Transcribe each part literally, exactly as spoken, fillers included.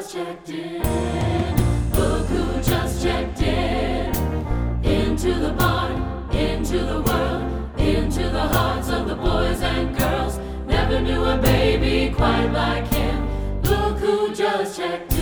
just checked in. Look who just checked in. Into the barn, into the world, into the hearts of the boys and girls. Never knew a baby quite like him. Look who just checked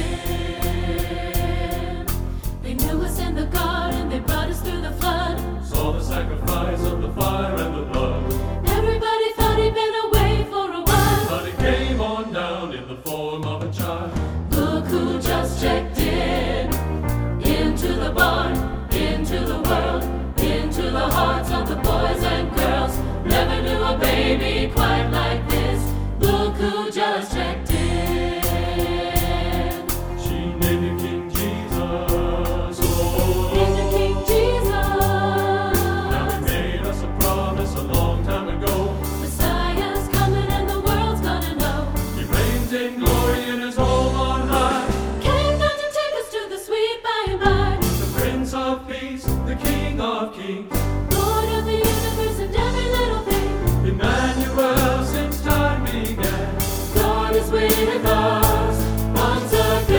in. They knew us in the garden, they brought us through the flood. Saw the sacrifice of the fire and the blood. Everybody thought he'd been away for a while, But he came on down in the form of a child. look who just checked in. Into the barn, into the world, into the hearts of the boys and girls. Never knew a baby quite like this. Look who just checked in. She named him King Jesus. Oh, Named him King Jesus. now he made us a promise a long time ago. Messiah's coming and the world's gonna know. He reigns in glory in his home on high. Came down to take us to the sweet by and by. The Prince of Peace, the King of Kings. Lord of the universe and every little thing. Emmanuel, since time began. God is with us once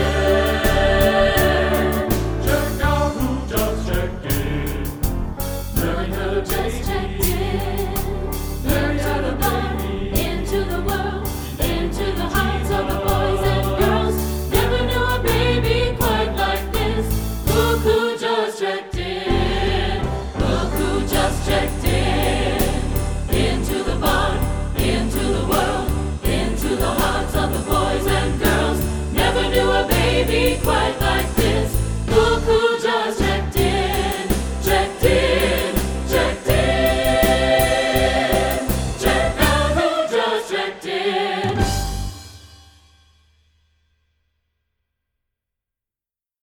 again. Check out who just checked in. Mary had a Just checked baby. in. Mary Into had the a barn, baby. into the world, into the hearts of the boys and girls. Never knew a baby quite like this. Look who just checked in. Look who just checked in. Into the barn, into the world, into the hearts of the boys and girls. Never knew a baby quite like